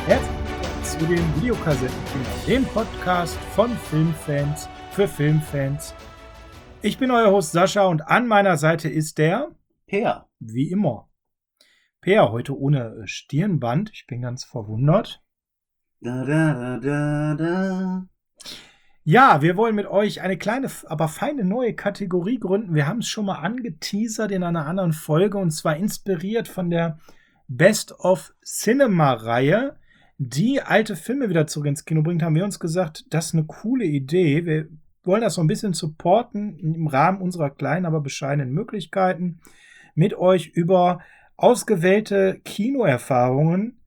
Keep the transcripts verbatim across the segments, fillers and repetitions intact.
Herzlich willkommen zu den Videokassettenkindern, dem Podcast von Filmfans für Filmfans. Ich bin euer Host Sascha und an meiner Seite ist der Peer. Wie immer. Peer, heute ohne Stirnband. Ich bin ganz verwundert. Da, da, da, da. Ja, wir wollen mit euch eine kleine, aber feine neue Kategorie gründen. Wir haben es schon mal angeteasert in einer anderen Folge und zwar inspiriert von der Best of Cinema-Reihe, die alte Filme wieder zurück ins Kino bringt, haben wir uns gesagt, das ist eine coole Idee. Wir wollen das so ein bisschen supporten im Rahmen unserer kleinen, aber bescheidenen Möglichkeiten, mit euch über ausgewählte Kinoerfahrungen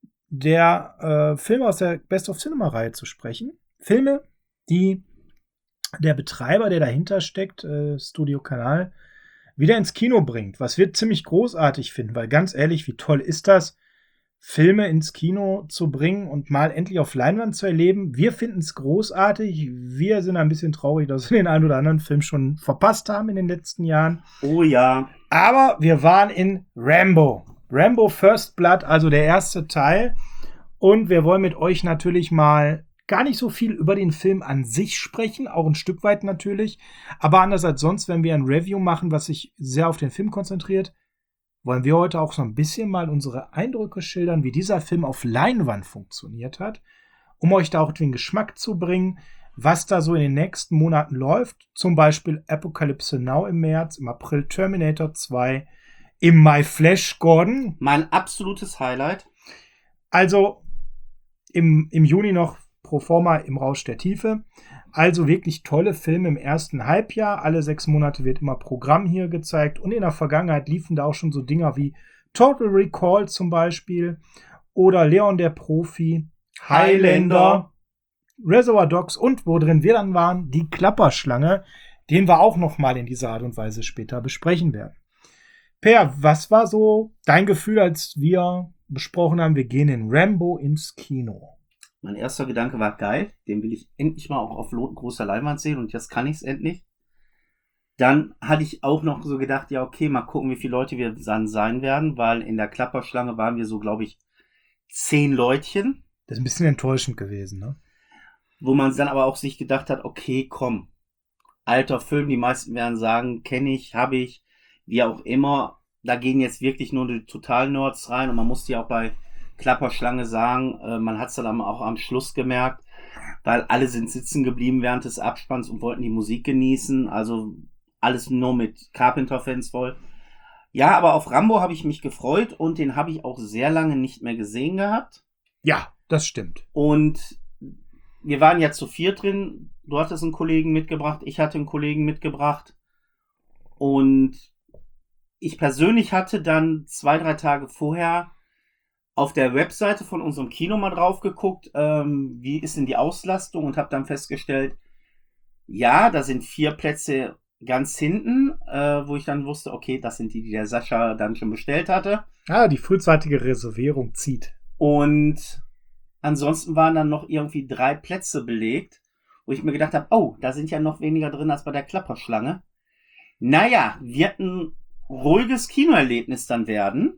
der äh, Filme aus der Best of Cinema-Reihe zu sprechen. Filme, die der Betreiber, der dahinter steckt, äh, Studio Kanal, wieder ins Kino bringt. Was wir ziemlich großartig finden, weil ganz ehrlich, wie toll ist das, Filme ins Kino zu bringen und mal endlich auf Leinwand zu erleben. Wir finden es großartig. Wir sind ein bisschen traurig, dass wir den einen oder anderen Film schon verpasst haben in den letzten Jahren. Oh ja. Aber wir waren in Rambo. Rambo First Blood, also der erste Teil. Und wir wollen mit euch natürlich mal gar nicht so viel über den Film an sich sprechen, auch ein Stück weit natürlich. Aber anders als sonst, wenn wir ein Review machen, was sich sehr auf den Film konzentriert, wollen wir heute auch so ein bisschen mal unsere Eindrücke schildern, wie dieser Film auf Leinwand funktioniert hat, um euch da auch den Geschmack zu bringen, was da so in den nächsten Monaten läuft. Zum Beispiel Apocalypse Now im März, im April Terminator zwei, im Mai Flash Gordon. Mein absolutes Highlight. Also im, im Juni noch Proforma im Rausch der Tiefe. Also wirklich tolle Filme im ersten Halbjahr. Alle sechs Monate wird immer Programm hier gezeigt. Und in der Vergangenheit liefen da auch schon so Dinger wie Total Recall zum Beispiel oder Leon der Profi, Highlander, Reservoir Dogs und wo drin wir dann waren, die Klapperschlange, den wir auch noch mal in dieser Art und Weise später besprechen werden. Per, was war so dein Gefühl, als wir besprochen haben, wir gehen in Rambo ins Kino? Mein erster Gedanke war geil, den will ich endlich mal auch auf großer Leinwand sehen und jetzt kann ich es endlich. Dann hatte ich auch noch so gedacht, ja okay, mal gucken, wie viele Leute wir dann sein werden, weil in der Klapperschlange waren wir so, glaube ich, zehn Leutchen. Das ist ein bisschen enttäuschend gewesen, ne? Wo man dann aber auch sich gedacht hat, okay, komm, alter Film, die meisten werden sagen, kenne ich, habe ich, wie auch immer. Da gehen jetzt wirklich nur die Total-Nerds rein und man musste ja auch bei Klapperschlange sagen, äh, man hat es dann auch am Schluss gemerkt, weil alle sind sitzen geblieben während des Abspanns und wollten die Musik genießen, also alles nur mit Carpenter-Fans voll. Ja, aber auf Rambo habe ich mich gefreut und den habe ich auch sehr lange nicht mehr gesehen gehabt. Ja, das stimmt. Und wir waren ja zu viert drin, du hattest einen Kollegen mitgebracht, ich hatte einen Kollegen mitgebracht und ich persönlich hatte dann zwei, drei Tage vorher auf der Webseite von unserem Kino mal drauf geguckt, ähm, wie ist denn die Auslastung und habe dann festgestellt, ja, da sind vier Plätze ganz hinten, äh, wo ich dann wusste, okay, das sind die, die der Sascha dann schon bestellt hatte. Ah, die frühzeitige Reservierung zieht. Und ansonsten waren dann noch irgendwie drei Plätze belegt, wo ich mir gedacht habe, oh, da sind ja noch weniger drin als bei der Klapperschlange. Naja, wird ein ruhiges Kinoerlebnis dann werden.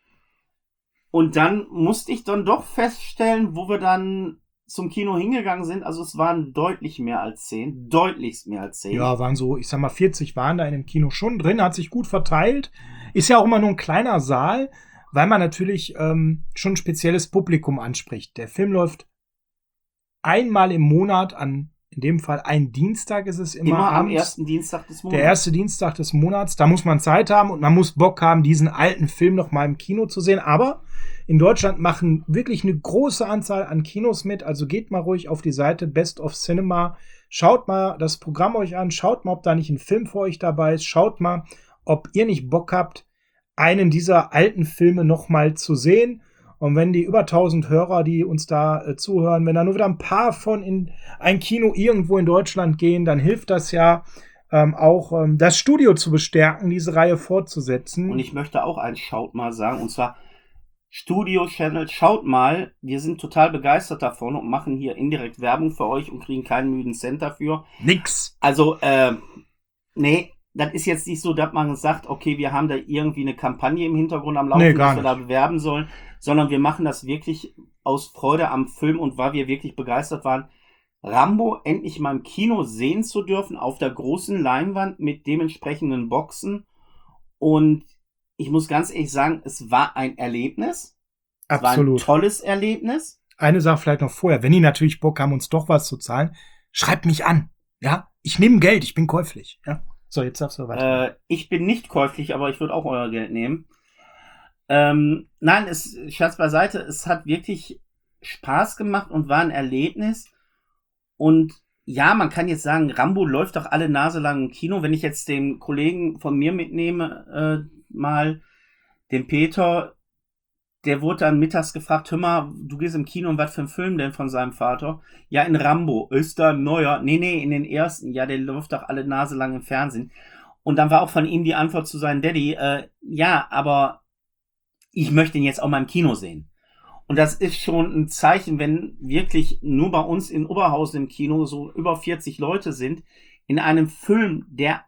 Und dann musste ich dann doch feststellen, wo wir dann zum Kino hingegangen sind, also es waren deutlich mehr als zehn, deutlichst mehr als zehn. Ja, waren so, ich sag mal, vierzig waren da in dem Kino schon drin, hat sich gut verteilt. Ist ja auch immer nur ein kleiner Saal, weil man natürlich ähm, schon ein spezielles Publikum anspricht. Der Film läuft einmal im Monat an, in dem Fall ein Dienstag ist es immer. Immer am abends, ersten Dienstag des Monats. Der erste Dienstag des Monats, da muss man Zeit haben und man muss Bock haben, diesen alten Film noch mal im Kino zu sehen, aber in Deutschland machen wirklich eine große Anzahl an Kinos mit, also geht mal ruhig auf die Seite Best of Cinema, schaut mal das Programm euch an, schaut mal, ob da nicht ein Film für euch dabei ist, schaut mal, ob ihr nicht Bock habt, einen dieser alten Filme noch mal zu sehen. Und wenn die über tausend Hörer, die uns da äh, zuhören, wenn da nur wieder ein paar von in ein Kino irgendwo in Deutschland gehen, dann hilft das ja ähm, auch, ähm, das Studio zu bestärken, diese Reihe fortzusetzen. Und ich möchte auch ein Schaut mal sagen, und zwar Studio Channel, schaut mal, wir sind total begeistert davon und machen hier indirekt Werbung für euch und kriegen keinen müden Cent dafür. Nix. Also, äh, nee, das ist jetzt nicht so, dass man sagt, okay, wir haben da irgendwie eine Kampagne im Hintergrund am Nee, Laufen, gar dass wir da nicht. bewerben sollen, sondern wir machen das wirklich aus Freude am Film und weil wir wirklich begeistert waren, Rambo endlich mal im Kino sehen zu dürfen, auf der großen Leinwand mit dementsprechenden Boxen. Und ich muss ganz ehrlich sagen, es war ein Erlebnis. Es war ein Absolut. tolles Erlebnis. Eine Sache vielleicht noch vorher. Wenn die natürlich Bock haben, uns doch was zu zahlen, schreibt mich an. Ja, ich nehme Geld, ich bin käuflich. Ja. So, jetzt darfst du weiter. Äh, ich bin nicht käuflich, aber ich würde auch euer Geld nehmen. Ähm, nein, es, Scherz beiseite, es hat wirklich Spaß gemacht und war ein Erlebnis. Und ja, man kann jetzt sagen, Rambo läuft doch alle Nase lang im Kino. Wenn ich jetzt den Kollegen von mir mitnehme, äh, mal, den Peter, der wurde dann mittags gefragt, hör mal, du gehst im Kino und was für ein Film denn von seinem Vater? Ja, in Rambo. Ist da ein neuer? Nee, nee, in den ersten. Ja, der läuft doch alle Nase lang im Fernsehen. Und dann war auch von ihm die Antwort zu seinem Daddy, äh, ja, aber ich möchte ihn jetzt auch mal im Kino sehen. Und das ist schon ein Zeichen, wenn wirklich nur bei uns in Oberhausen im Kino so über vierzig Leute sind, in einem Film, der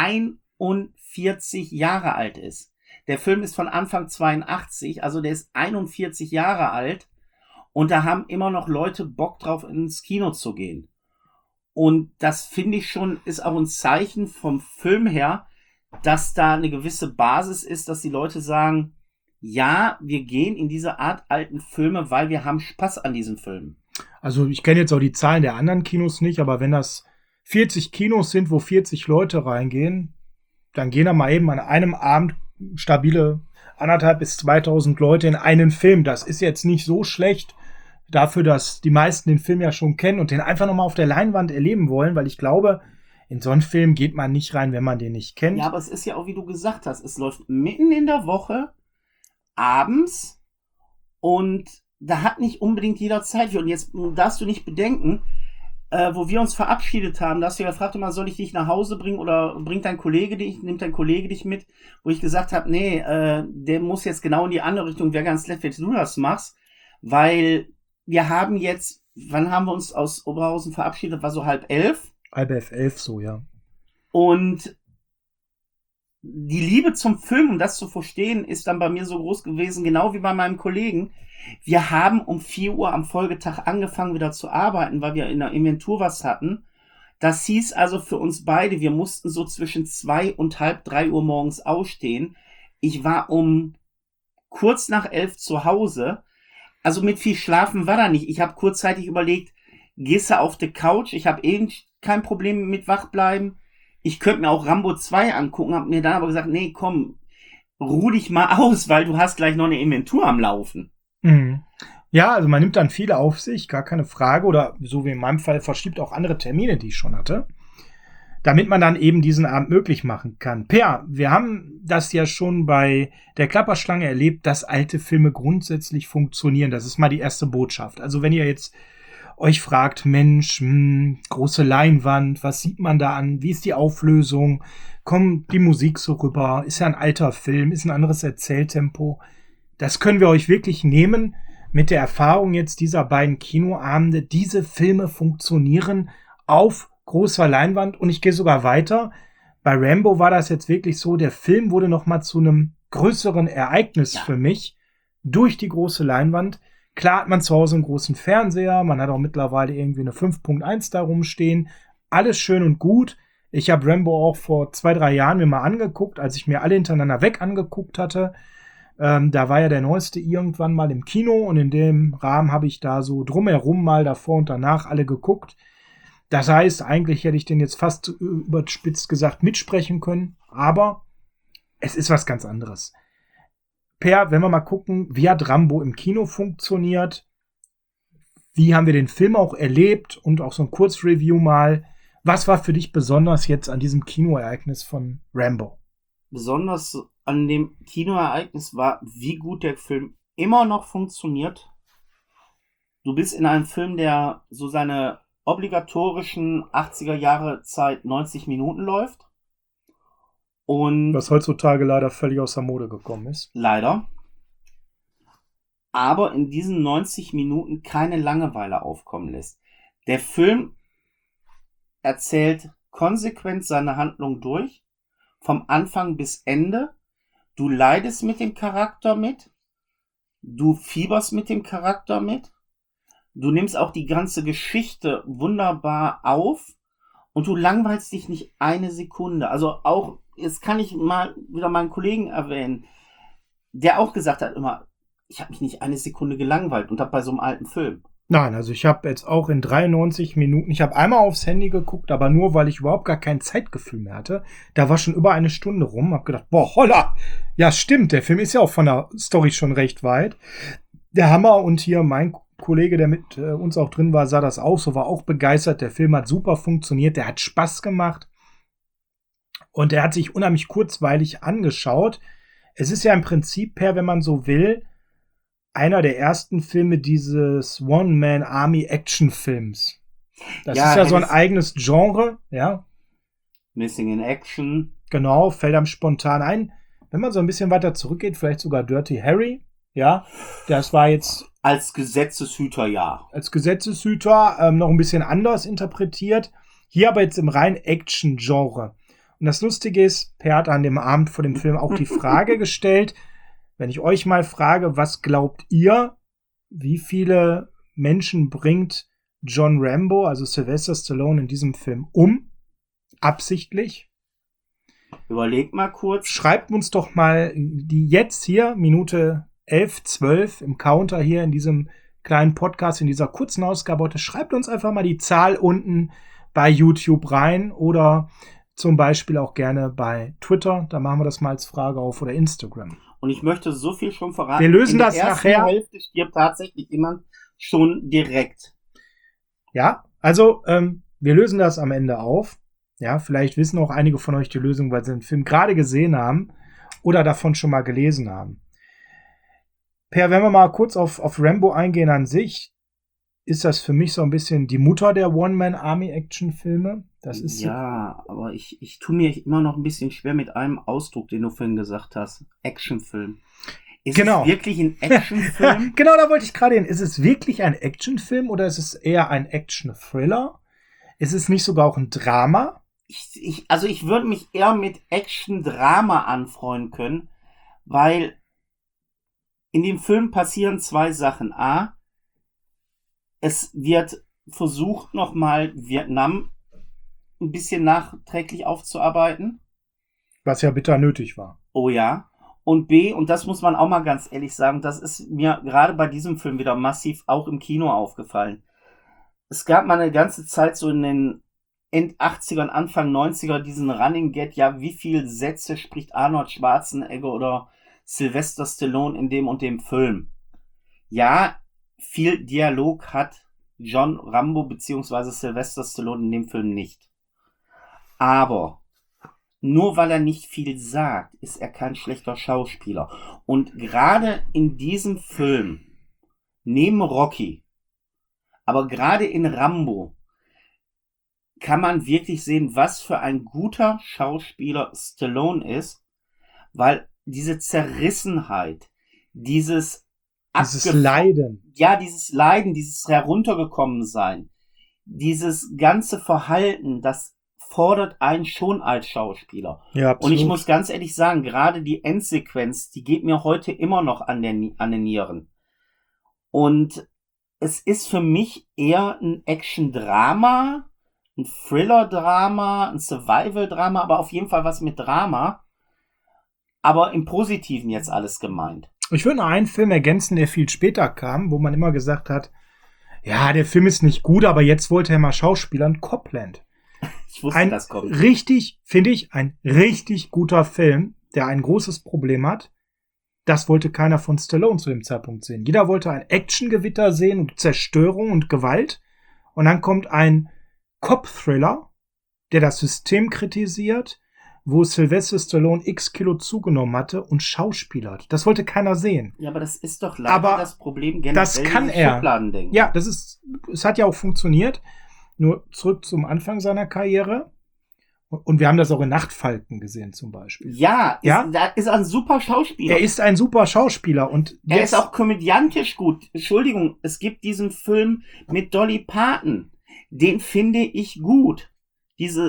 einundvierzig Jahre alt ist. Der Film ist von Anfang zweiundachtzig, also der ist einundvierzig Jahre alt und da haben immer noch Leute Bock drauf, ins Kino zu gehen. Und das finde ich schon, ist auch ein Zeichen vom Film her, dass da eine gewisse Basis ist, dass die Leute sagen, ja, wir gehen in diese Art alten Filme, weil wir haben Spaß an diesen Filmen. Also ich kenne jetzt auch die Zahlen der anderen Kinos nicht, aber wenn das vierzig Kinos sind, wo vierzig Leute reingehen, dann gehen da mal eben an einem Abend stabile anderthalb bis zweitausend Leute in einen Film. Das ist jetzt nicht so schlecht dafür, dass die meisten den Film ja schon kennen und den einfach nochmal auf der Leinwand erleben wollen, weil ich glaube, in so einen Film geht man nicht rein, wenn man den nicht kennt. Ja, aber es ist ja auch, wie du gesagt hast, es läuft mitten in der Woche, abends, und da hat nicht unbedingt jeder Zeit für. Und jetzt darfst du nicht bedenken, äh, wo wir uns verabschiedet haben, da hast du ja gefragt, immer, soll ich dich nach Hause bringen oder bringt dein Kollege dich, nimmt dein Kollege dich mit, wo ich gesagt habe, nee, äh, der muss jetzt genau in die andere Richtung, wäre ganz nett, wenn du das machst, weil wir haben jetzt, wann haben wir uns aus Oberhausen verabschiedet, war so halb elf. Halb elf, elf so, ja. Und die Liebe zum Film, um das zu verstehen, ist dann bei mir so groß gewesen, genau wie bei meinem Kollegen. Wir haben um vier Uhr am Folgetag angefangen wieder zu arbeiten, weil wir in der Inventur was hatten. Das hieß also für uns beide, wir mussten so zwischen zwei und halb drei Uhr morgens aufstehen. Ich war um kurz nach elf zu Hause. Also mit viel Schlafen war da nicht. Ich habe kurzzeitig überlegt, gehst du auf die Couch? Ich habe eh kein Problem mit Wachbleiben. Ich könnte mir auch Rambo zwei angucken, habe mir dann aber gesagt, nee, komm, ruh dich mal aus, weil du hast gleich noch eine Inventur am Laufen. Mhm. Ja, also man nimmt dann viele auf sich, gar keine Frage. Oder so wie in meinem Fall verschiebt auch andere Termine, die ich schon hatte, damit man dann eben diesen Abend möglich machen kann. Per, wir haben das ja schon bei der Klapperschlange erlebt, dass alte Filme grundsätzlich funktionieren. Das ist mal die erste Botschaft. Also wenn ihr jetzt euch fragt, Mensch, mh, große Leinwand, was sieht man da an? Wie ist die Auflösung? Kommt die Musik so rüber? Ist ja ein alter Film, ist ein anderes Erzähltempo. Das können wir euch wirklich nehmen mit der Erfahrung jetzt dieser beiden Kinoabende. Diese Filme funktionieren auf großer Leinwand und ich gehe sogar weiter. Bei Rambo war das jetzt wirklich so, der Film wurde noch mal zu einem größeren Ereignis Ja. für mich durch die große Leinwand. Klar hat man zu Hause einen großen Fernseher, man hat auch mittlerweile irgendwie eine fünf Punkt eins da rumstehen. Alles schön und gut. Ich habe Rambo auch vor zwei, drei Jahren mir mal angeguckt, als ich mir alle hintereinander weg angeguckt hatte. Ähm, da war ja der neueste irgendwann mal im Kino und in dem Rahmen habe ich da so drumherum mal davor und danach alle geguckt. Das heißt, eigentlich hätte ich den jetzt fast überspitzt gesagt mitsprechen können, aber es ist was ganz anderes. Per, wenn wir mal gucken, wie hat Rambo im Kino funktioniert, wie haben wir den Film auch erlebt und auch so ein Kurzreview mal. Was war für dich besonders jetzt an diesem Kinoereignis von Rambo? Besonders an dem Kinoereignis war, wie gut der Film immer noch funktioniert. Du bist in einem Film, der so seine obligatorischen achtziger Jahre Zeit neunzig Minuten läuft. Und was heutzutage leider völlig aus der Mode gekommen ist. Leider. Aber in diesen neunzig Minuten keine Langeweile aufkommen lässt. Der Film erzählt konsequent seine Handlung durch. vom Anfang bis Ende. Du leidest mit dem Charakter mit. Du fieberst mit dem Charakter mit. Du nimmst auch die ganze Geschichte wunderbar auf. Und du langweilst dich nicht eine Sekunde. Also auch, jetzt kann ich mal wieder meinen Kollegen erwähnen, der auch gesagt hat immer, ich habe mich nicht eine Sekunde gelangweilt und habe bei so einem alten Film. Nein, also ich habe jetzt auch in dreiundneunzig Minuten, ich habe einmal aufs Handy geguckt, aber nur, weil ich überhaupt gar kein Zeitgefühl mehr hatte. Da war schon über eine Stunde rum, hab gedacht, boah, holla, ja stimmt, der Film ist ja auch von der Story schon recht weit. Der Hammer, und hier mein Kollege, der mit äh, uns auch drin war, sah das auch so, war auch begeistert. Der Film hat super funktioniert, der hat Spaß gemacht und er hat sich unheimlich kurzweilig angeschaut. Es ist ja im Prinzip, per, wenn man so will, einer der ersten Filme dieses One-Man-Army-Action-Films. Das Ja, ist ja so ein hättest- eigenes Genre, ja, Missing in Action. genau, fällt einem spontan ein. Wenn man so ein bisschen weiter zurückgeht, vielleicht sogar Dirty Harry, ja, das war jetzt Als Gesetzeshüter, ja. als Gesetzeshüter ähm, noch ein bisschen anders interpretiert. Hier aber jetzt im rein Action-Genre. Und das Lustige ist, Per hat an dem Abend vor dem Film auch die Frage gestellt, wenn ich euch mal frage, was glaubt ihr, wie viele Menschen bringt John Rambo, also Sylvester Stallone, in diesem Film um? Absichtlich? Überleg mal kurz. Schreibt uns doch mal die jetzt hier, Minute elf, zwölf im Counter hier in diesem kleinen Podcast, in dieser kurzen Ausgabe heute. Schreibt uns einfach mal die Zahl unten bei YouTube rein oder zum Beispiel auch gerne bei Twitter. Da machen wir das mal als Frage auf, oder Instagram. Und ich möchte so viel schon verraten. Wir lösen in der das ersten nachher. Hälfte stirbt tatsächlich jemand schon direkt. Ja, also ähm, wir lösen das am Ende auf. Ja, vielleicht wissen auch einige von euch die Lösung, weil sie den Film gerade gesehen haben oder davon schon mal gelesen haben. Per, wenn wir mal kurz auf, auf Rambo eingehen an sich, ist das für mich so ein bisschen die Mutter der One-Man-Army-Action-Filme. Das ist Ja, aber ich, ich tue mir immer noch ein bisschen schwer mit einem Ausdruck, den du vorhin gesagt hast. Actionfilm. Ist Genau. es wirklich ein Actionfilm? Genau, da wollte ich gerade hin. Ist es wirklich ein Actionfilm oder ist es eher ein Action-Thriller? Ist es nicht sogar auch ein Drama? ich, ich, also ich würde mich eher mit Action-Drama anfreunden können, weil in dem Film passieren zwei Sachen. A, es wird versucht, nochmal Vietnam ein bisschen nachträglich aufzuarbeiten. Was ja bitter nötig war. Oh ja. Und B, und das muss man auch mal ganz ehrlich sagen, das ist mir gerade bei diesem Film wieder massiv auch im Kino aufgefallen. Es gab mal eine ganze Zeit so in den End achtzigern, Anfang neunziger diesen Running Gag, ja, wie viel Sätze spricht Arnold Schwarzenegger oder Sylvester Stallone in dem und dem Film? Ja, viel Dialog hat John Rambo bzw. Sylvester Stallone in dem Film nicht. Aber nur weil er nicht viel sagt, ist er kein schlechter Schauspieler. Und gerade in diesem Film, neben Rocky, aber gerade in Rambo, kann man wirklich sehen, was für ein guter Schauspieler Stallone ist, weil diese Zerrissenheit, dieses Dieses abgef- Leiden. ja, dieses Leiden, dieses Heruntergekommensein, dieses ganze Verhalten, das fordert einen schon als Schauspieler. Ja, Und absolut. ich muss ganz ehrlich sagen, gerade die Endsequenz, die geht mir heute immer noch an, der, Ni- an den Nieren. Und es ist für mich eher ein Action-Drama, ein Thriller-Drama, ein Survival-Drama, aber auf jeden Fall was mit Drama. Aber im Positiven jetzt alles gemeint. Ich würde noch einen Film ergänzen, der viel später kam, wo man immer gesagt hat, ja, der Film ist nicht gut, aber jetzt wollte er mal schauspielern. Copland. Ich wusste, Ein das kommt. richtig, finde ich, ein richtig guter Film, der ein großes Problem hat. Das wollte keiner von Stallone zu dem Zeitpunkt sehen. Jeder wollte ein Actiongewitter sehen und Zerstörung und Gewalt. Und dann kommt ein Cop-Thriller, der das System kritisiert, wo Sylvester Stallone x Kilo zugenommen hatte und schauspielert. Das wollte keiner sehen. Ja, aber das ist doch leider Aber das Problem generell. das kann dieses er. Schubladendenken. Ja, das ist, es hat ja auch funktioniert. Nur zurück zum Anfang seiner Karriere. Und und wir haben das auch in Nachtfalken gesehen zum Beispiel. Ja, Ja? Ist, da ist ein super Schauspieler. Er ist ein super Schauspieler und Er jetzt, ist auch komödiantisch gut. Entschuldigung, es gibt diesen Film mit Dolly Parton. Den finde ich gut. Diese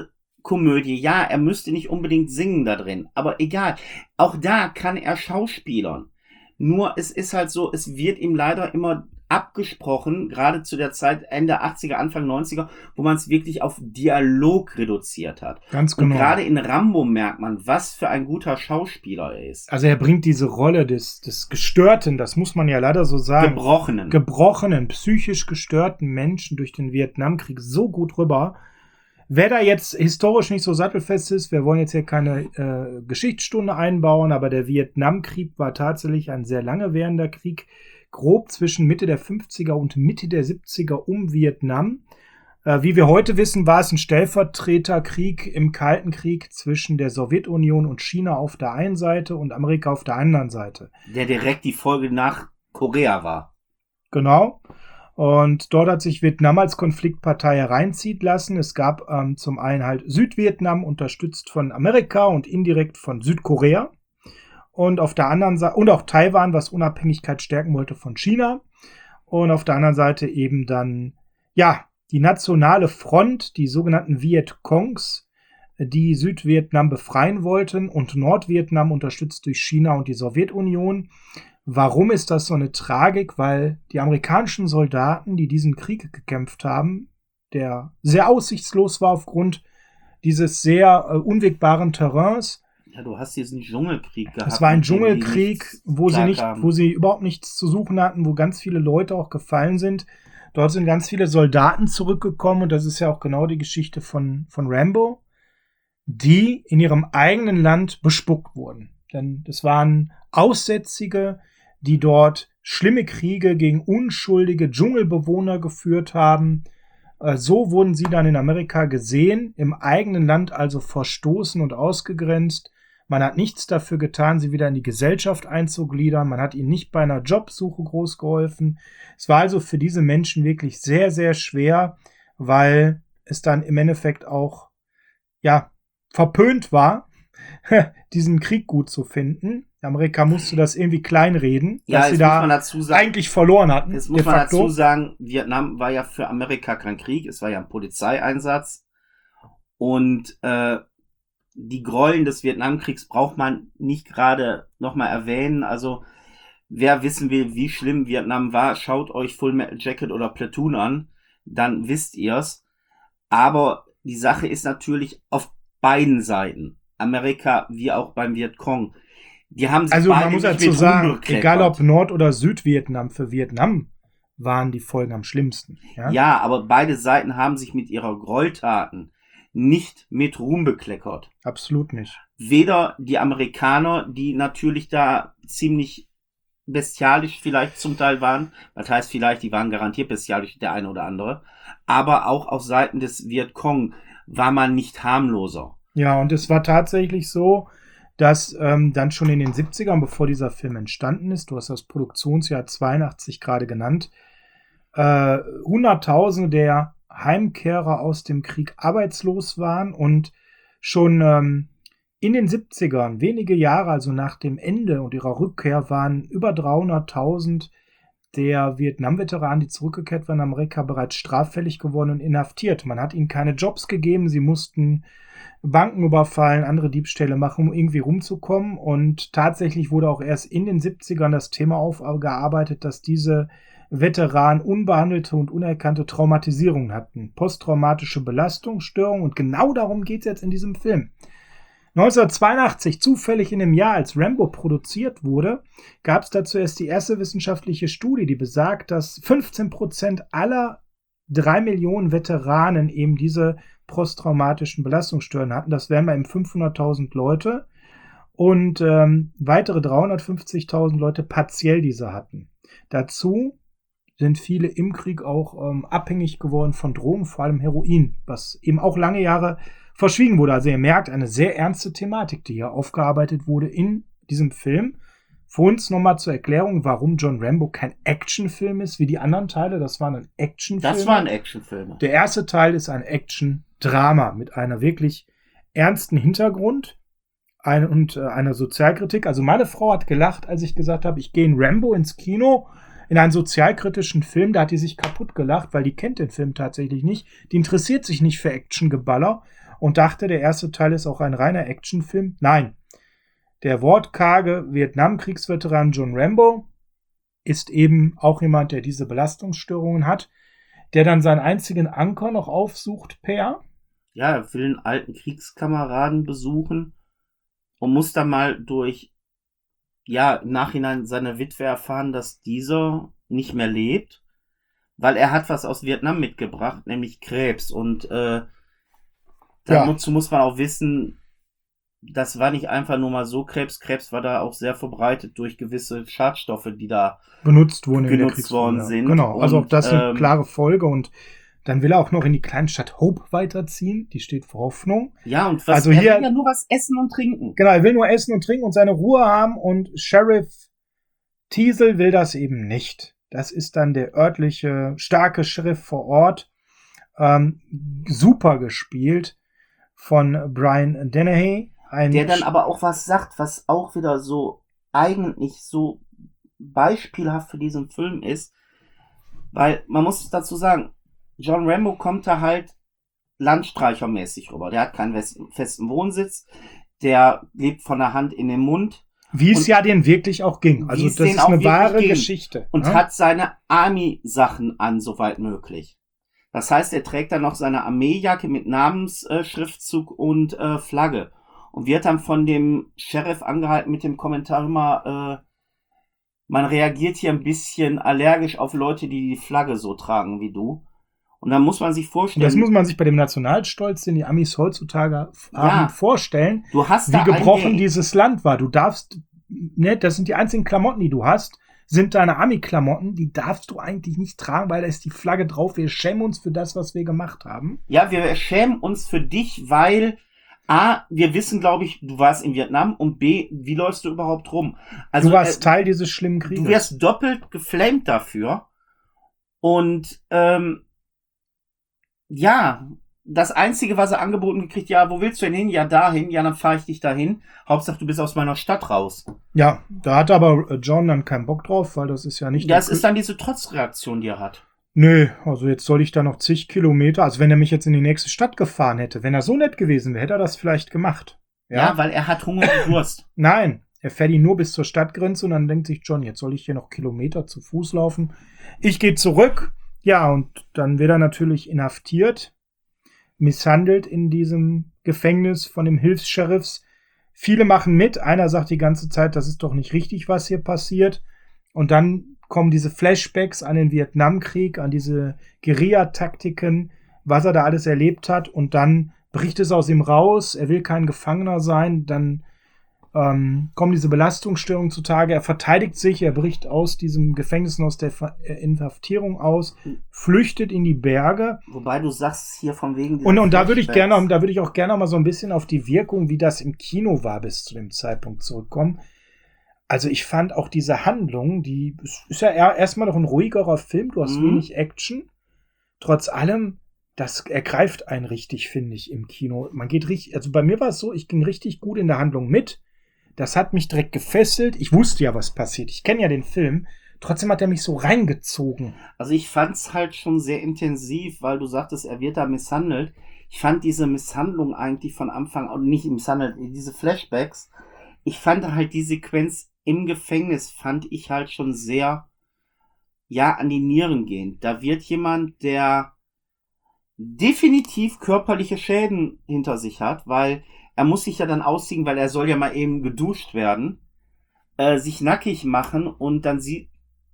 Komödie. Ja, er müsste nicht unbedingt singen da drin, aber egal. Auch da kann er schauspielern. Nur es ist halt so, es wird ihm leider immer abgesprochen, gerade zu der Zeit Ende achtziger, Anfang neunziger, wo man es wirklich auf Dialog reduziert hat. Ganz Und genau. gerade in Rambo merkt man, was für ein guter Schauspieler er ist. Also er bringt diese Rolle des, des Gestörten, das muss man ja leider so sagen, Gebrochenen. gebrochenen, psychisch gestörten Menschen durch den Vietnamkrieg so gut rüber. Wer da jetzt historisch nicht so sattelfest ist, wir wollen jetzt hier keine äh, Geschichtsstunde einbauen, aber der Vietnamkrieg war tatsächlich ein sehr lange währender Krieg, grob zwischen Mitte der fünfziger und Mitte der siebziger um Vietnam. Äh, wie wir heute wissen, war es ein Stellvertreterkrieg im Kalten Krieg zwischen der Sowjetunion und China auf der einen Seite und Amerika auf der anderen Seite. Der direkt die Folge nach Korea war. Genau. Und dort hat sich Vietnam als Konfliktpartei hereinziehen lassen. Es gab ähm, zum einen halt Südvietnam, unterstützt von Amerika und indirekt von Südkorea. Und auf der anderen Seite, und auch Taiwan, was Unabhängigkeit stärken wollte von China. Und auf der anderen Seite eben dann, ja, die nationale Front, die sogenannten Vietcongs, die Südvietnam befreien wollten und Nordvietnam unterstützt durch China und die Sowjetunion. Warum ist das so eine Tragik? Weil die amerikanischen Soldaten, die diesen Krieg gekämpft haben, der sehr aussichtslos war aufgrund dieses sehr äh, unwegbaren Terrains. Ja, du hast diesen Dschungelkrieg gehabt. Es war ein mit dem die Dschungelkrieg, nichts wo sie nicht, klarkamen. wo sie überhaupt nichts zu suchen hatten, wo ganz viele Leute auch gefallen sind. Dort sind ganz viele Soldaten zurückgekommen und das ist ja auch genau die Geschichte von, von Rambo, die in ihrem eigenen Land bespuckt wurden. Denn das waren Aussätzige, die dort schlimme Kriege gegen unschuldige Dschungelbewohner geführt haben. Äh, So wurden sie dann in Amerika gesehen, im eigenen Land also verstoßen und ausgegrenzt. Man hat nichts dafür getan, sie wieder in die Gesellschaft einzugliedern. Man hat ihnen nicht bei einer Jobsuche groß geholfen. Es war also für diese Menschen wirklich sehr, sehr schwer, weil es dann im Endeffekt auch, ja, verpönt war, diesen Krieg gut zu finden. Amerika musste das irgendwie kleinreden, Ja, dass sie jetzt muss da man dazu sagen, eigentlich verloren hatten. jetzt de muss man facto. dazu sagen, Vietnam war ja für Amerika kein Krieg, es war ja ein Polizeieinsatz. Und äh, die Gräueln des Vietnamkriegs braucht man nicht gerade nochmal erwähnen. Also wer wissen will, wie schlimm Vietnam war, schaut euch Full Metal Jacket oder Platoon an, dann wisst ihr's. Aber die Sache ist natürlich auf beiden Seiten, Amerika wie auch beim Vietcong, die haben sich Also beide man muss nicht dazu mit sagen, Ruhm bekleckert. egal ob Nord- oder Südvietnam, für Vietnam waren die Folgen am schlimmsten. Ja, Ja, aber beide Seiten haben sich mit ihrer Gräueltaten nicht mit Ruhm bekleckert. absolut nicht. Weder die Amerikaner, die natürlich da ziemlich bestialisch vielleicht zum Teil waren, das heißt vielleicht, die waren garantiert bestialisch, der eine oder andere, aber auch auf Seiten des Vietcong war man nicht harmloser. Ja, und es war tatsächlich so, dass ähm, dann schon in den siebzigern, bevor dieser Film entstanden ist, du hast das Produktionsjahr zweiundachtzig gerade genannt, äh, Hunderttausende der Heimkehrer aus dem Krieg arbeitslos waren und schon ähm, in den siebzigern, wenige Jahre, also nach dem Ende und ihrer Rückkehr, waren über dreihunderttausend der Vietnam-Veteranen, die zurückgekehrt waren in Amerika, bereits straffällig geworden und inhaftiert. Man hat ihnen keine Jobs gegeben, sie mussten Banken überfallen, andere Diebstähle machen, um irgendwie rumzukommen. Und tatsächlich wurde auch erst in den siebzigern das Thema aufgearbeitet, dass diese Veteranen unbehandelte und unerkannte Traumatisierungen hatten. Posttraumatische Belastungsstörungen. Und genau darum geht es jetzt in diesem Film. neunzehnhundertzweiundachtzig, zufällig in dem Jahr, als Rambo produziert wurde, gab es dazu erst die erste wissenschaftliche Studie, die besagt, dass fünfzehn Prozent aller drei Millionen Veteranen eben diese posttraumatischen Belastungsstörungen hatten. Das wären mal eben fünfhunderttausend Leute und ähm, weitere dreihundertfünfzigtausend Leute partiell diese hatten. Dazu sind viele im Krieg auch ähm, abhängig geworden von Drogen, vor allem Heroin, was eben auch lange Jahre verschwiegen wurde. Also ihr merkt, eine sehr ernste Thematik, die hier aufgearbeitet wurde in diesem Film. Für uns nochmal zur Erklärung, warum John Rambo kein Actionfilm ist, wie die anderen Teile. Das waren ein Actionfilm. Das waren Actionfilme. Der erste Teil ist ein Action-Drama mit einer wirklich ernsten Hintergrund ein, und äh, einer Sozialkritik. Also meine Frau hat gelacht, als ich gesagt habe, ich gehe in Rambo ins Kino, in einen sozialkritischen Film. Da hat die sich kaputt gelacht, weil die kennt den Film tatsächlich nicht. Die interessiert sich nicht für Actiongeballer. und dachte, der erste Teil ist auch ein reiner Actionfilm. Nein, der wortkarge Vietnamkriegsveteran John Rambo ist eben auch jemand, der diese Belastungsstörungen hat, der dann seinen einzigen Anker noch aufsucht, Per. Ja, er will den alten Kriegskameraden besuchen und muss dann mal durch, ja, im Nachhinein seine Witwe erfahren, dass dieser nicht mehr lebt, weil er hat was aus Vietnam mitgebracht, nämlich Krebs. Und äh, dazu ja. muss man auch wissen, das war nicht einfach nur mal so Krebs. Krebs war da auch sehr verbreitet durch gewisse Schadstoffe, die da benutzt wurden, genutzt worden ja. sind. Genau, also und, auch das eine ähm, klare Folge. Und dann will er auch noch in die Kleinstadt Hope weiterziehen. Die steht für Hoffnung. Ja, und was, also er hier, will ja nur was essen und trinken. Genau, er will nur essen und trinken und seine Ruhe haben. Und Sheriff Teasel will das eben nicht. Das ist dann der örtliche, starke Sheriff vor Ort. Ähm, super gespielt von Brian Dennehy. Ein der dann aber auch was sagt, was auch wieder so eigentlich so beispielhaft für diesen Film ist. Weil man muss dazu sagen, John Rambo kommt da halt landstreichermäßig rüber. Der hat keinen festen Wohnsitz. Der lebt von der Hand in den Mund. Wie es ja denen wirklich auch ging. Also das ist eine wahre ging. Geschichte. Und ja? hat seine Army-Sachen an, soweit möglich. Das heißt, er trägt dann noch seine Armeejacke mit Namensschriftzug äh, und äh, Flagge. Und wird dann von dem Sheriff angehalten mit dem Kommentar immer, äh, man reagiert hier ein bisschen allergisch auf Leute, die die Flagge so tragen wie du. Und dann muss man sich vorstellen... Und das muss man sich bei dem Nationalstolz, den die Amis heutzutage ja, haben, vorstellen, du hast wie gebrochen dieses Land war. Du darfst, ne, das sind die einzigen Klamotten, die du hast, sind deine Ami-Klamotten, die darfst du eigentlich nicht tragen, weil da ist die Flagge drauf. Wir schämen uns für das, was wir gemacht haben. Ja, wir schämen uns für dich, weil... A, wir wissen, glaube ich, du warst in Vietnam und B, wie läufst du überhaupt rum? Also, du warst äh, Teil dieses schlimmen Krieges. Du wirst doppelt geflamed dafür. Und ähm, ja, das Einzige, was er angeboten gekriegt, ja, wo willst du denn hin? Ja, dahin. Ja, dann fahre ich dich dahin. Hauptsache, du bist aus meiner Stadt raus. Ja, da hat aber John dann keinen Bock drauf, weil das ist ja nicht... Das ist dann diese Trotzreaktion, die er hat. Nö, also jetzt soll ich da noch zig Kilometer, also wenn er mich jetzt in die nächste Stadt gefahren hätte, wenn er so nett gewesen wäre, hätte er das vielleicht gemacht. Ja, ja, weil er hat Hunger und Durst. Nein, er fährt ihn nur bis zur Stadtgrenze und dann denkt sich John, jetzt soll ich hier noch Kilometer zu Fuß laufen. Ich gehe zurück, ja, und dann wird er natürlich inhaftiert, misshandelt in diesem Gefängnis von dem Hilfs-Sheriffs. Viele machen mit, einer sagt die ganze Zeit, das ist doch nicht richtig, was hier passiert. Und dann kommen diese Flashbacks an den Vietnamkrieg, an diese Guerilla-Taktiken, was er da alles erlebt hat. Und dann bricht es aus ihm raus. Er will kein Gefangener sein. Dann ähm, kommen diese Belastungsstörungen zutage. Er verteidigt sich. Er bricht aus diesem Gefängnis und aus der Inhaftierung aus, flüchtet in die Berge. Wobei du sagst hier von wegen... Und, und da würde ich gerne, da würde ich auch gerne mal so ein bisschen auf die Wirkung, wie das im Kino war, bis zu dem Zeitpunkt zurückkommen. Also ich fand auch diese Handlung, die ist ja erstmal noch ein ruhigerer Film, du hast mhm. wenig Action. Trotz allem, das ergreift einen richtig, finde ich, im Kino. Man geht richtig, also bei mir war es so, ich ging richtig gut in der Handlung mit. Das hat mich direkt gefesselt. Ich wusste ja, was passiert. Ich kenne ja den Film. Trotzdem hat er mich so reingezogen. Also ich fand es halt schon sehr intensiv, weil du sagtest, er wird da misshandelt. Ich fand diese Misshandlung eigentlich von Anfang an, nicht misshandelt, diese Flashbacks. Ich fand halt die Sequenz im Gefängnis fand ich halt schon sehr, ja, an die Nieren gehend. Da wird jemand, der definitiv körperliche Schäden hinter sich hat, weil er muss sich ja dann ausziehen, weil er soll ja mal eben geduscht werden, äh, sich nackig machen und dann sie,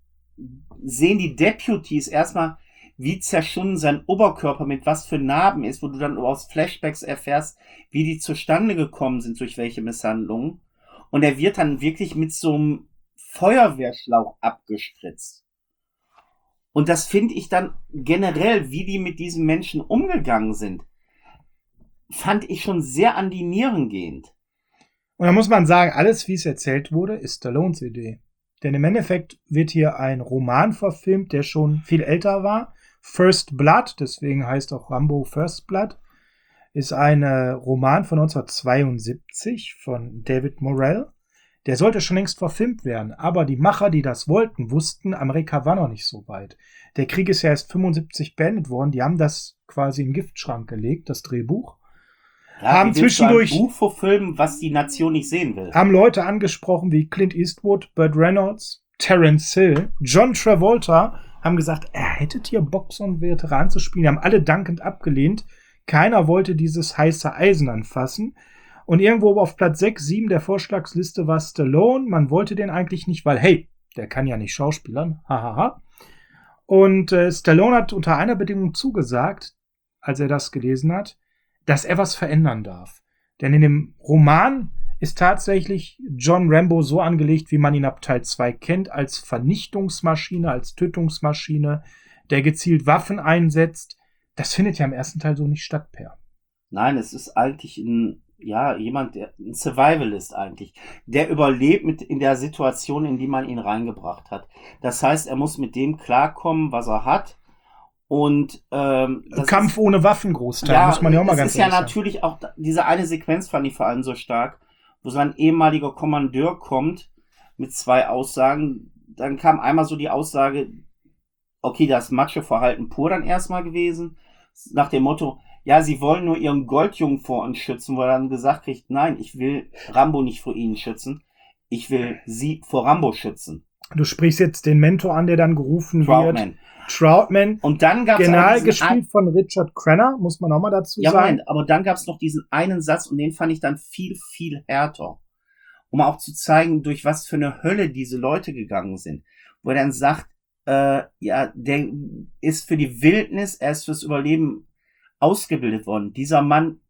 sehen die Deputies erstmal, wie zerschunden sein Oberkörper mit was für Narben ist, wo du dann aus Flashbacks erfährst, wie die zustande gekommen sind, durch welche Misshandlungen. Und er wird dann wirklich mit so einem Feuerwehrschlauch abgespritzt. Und das finde ich dann generell, wie die mit diesen Menschen umgegangen sind, fand ich schon sehr an die Nieren gehend. Und da muss man sagen, alles, wie es erzählt wurde, ist Stallones Idee. Denn im Endeffekt wird hier ein Roman verfilmt, der schon viel älter war. First Blood, deswegen heißt auch Rambo First Blood, ist ein Roman von neunzehnhundertzweiundsiebzig von David Morrell. Der sollte schon längst verfilmt werden, aber die Macher, die das wollten, wussten, Amerika war noch nicht so weit. Der Krieg ist ja erst fünfundsiebzig beendet worden, die haben das quasi in den Giftschrank gelegt, das Drehbuch. Ja, haben wie willst du ein zwischendurch Buch verfilmen, was die Nation nicht sehen will. haben Leute angesprochen wie Clint Eastwood, Burt Reynolds, Terence Hill, John Travolta, haben gesagt, er hättet hier Bock, so einen Veteran zu spielen. Die haben alle dankend abgelehnt. Keiner wollte dieses heiße Eisen anfassen. Und irgendwo auf Platz sechs, sieben der Vorschlagsliste war Stallone. Man wollte den eigentlich nicht, weil, hey, der kann ja nicht schauspielern. Hahaha. Und äh, Stallone hat unter einer Bedingung zugesagt, als er das gelesen hat, dass er was verändern darf. Denn in dem Roman ist tatsächlich John Rambo so angelegt, wie man ihn ab Teil zwei kennt, als Vernichtungsmaschine, als Tötungsmaschine, der gezielt Waffen einsetzt. Das findet ja im ersten Teil so nicht statt, Per. Nein, es ist eigentlich ein, ja, jemand, der, ein Survivalist eigentlich. Der überlebt mit in der Situation, in die man ihn reingebracht hat. Das heißt, er muss mit dem klarkommen, was er hat. Und ähm, das Kampf ist, ohne Waffen, Großteil, ja, muss man ja auch mal es ganz ist ja ehrlich sagen. natürlich auch, diese eine Sequenz fand ich vor allem so stark, wo sein ehemaliger Kommandeur kommt mit zwei Aussagen. Dann kam einmal so die Aussage, okay, das Macho-Verhalten pur dann erstmal gewesen, nach dem Motto, ja, sie wollen nur ihren Goldjungen vor uns schützen, wo er dann gesagt kriegt, nein, ich will Rambo nicht vor ihnen schützen, ich will sie vor Rambo schützen. Du sprichst jetzt den Mentor an, der dann gerufen Troutman. wird. Troutman. Und dann gab es Genau gespielt von Richard Crenna, muss man auch mal dazu ja, sagen. Moment, aber dann gab es noch diesen einen Satz und den fand ich dann viel, viel härter. Um auch zu zeigen, durch was für eine Hölle diese Leute gegangen sind. Wo er dann sagt, äh, ja, der ist für die Wildnis, er ist fürs Überleben ausgebildet worden. Dieser Mann